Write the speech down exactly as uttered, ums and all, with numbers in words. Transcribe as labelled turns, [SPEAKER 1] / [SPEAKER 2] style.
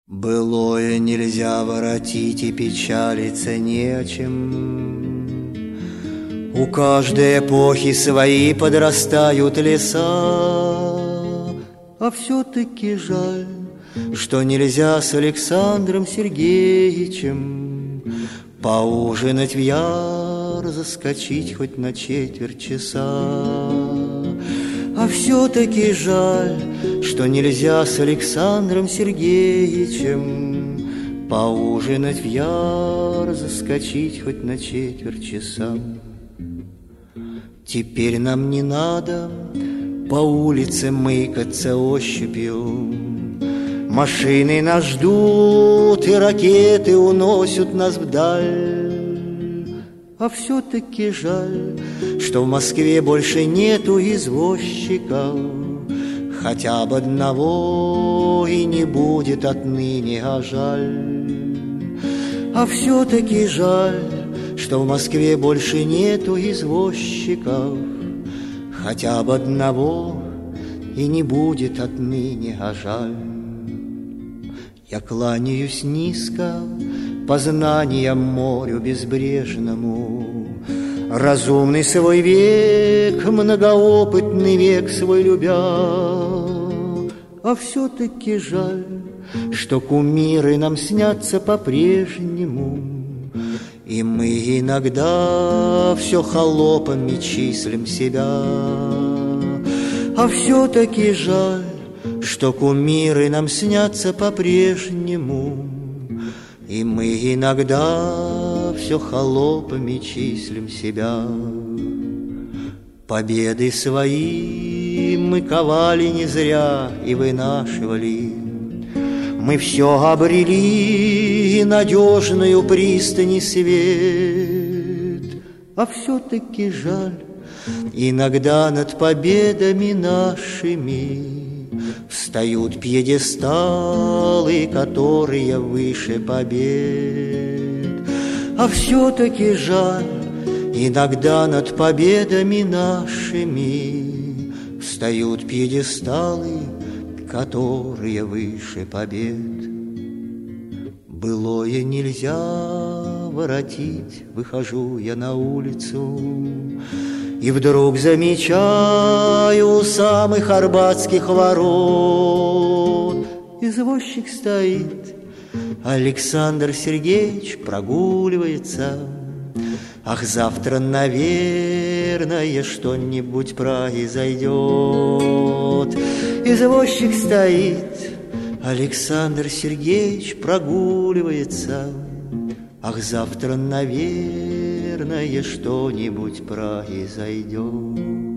[SPEAKER 1] Былое нельзя воротить, и печалиться не о чем. У каждой эпохи свои подрастают леса, а все-таки жаль, что нельзя с Александром Сергеевичем поужинать в яр, заскочить хоть на четверть часа. А все-таки жаль, что нельзя с Александром Сергеевичем поужинать в яр, заскочить хоть на четверть часа. Теперь нам не надо по улице мыкаться ощупью. Машины нас ждут, и ракеты уносят нас вдаль. А все-таки жаль, что в Москве больше нету извозчиков, хотя бы одного и не будет отныне, а жаль. А все-таки жаль, что в Москве больше нету извозчиков, хотя бы одного и не будет отныне, а жаль. Я кланяюсь низко познаниям морю безбрежному, разумный свой век, многоопытный век свой любя. А все-таки жаль, что кумиры нам снятся по-прежнему, и мы иногда все холопами числим себя. А все-таки жаль, что кумиры нам снятся по-прежнему, и мы иногда все холопами числим себя. Победы свои мы ковали не зря и вынашивали. Мы все обрели, надежную пристань и свет. А все-таки жаль, иногда над победами нашими встают пьедесталы, которые выше побед. А все-таки жаль, иногда над победами нашими встают пьедесталы, которые выше побед. Былое нельзя воротить, выхожу я на улицу, и вдруг замечаю у самых арбатских ворот извозчик стоит, Александр Сергеевич прогуливается. Ах, завтра, наверное, что-нибудь произойдет. Извозчик стоит, Александр Сергеевич прогуливается. Ах, завтра, наверное, что-нибудь произойдет.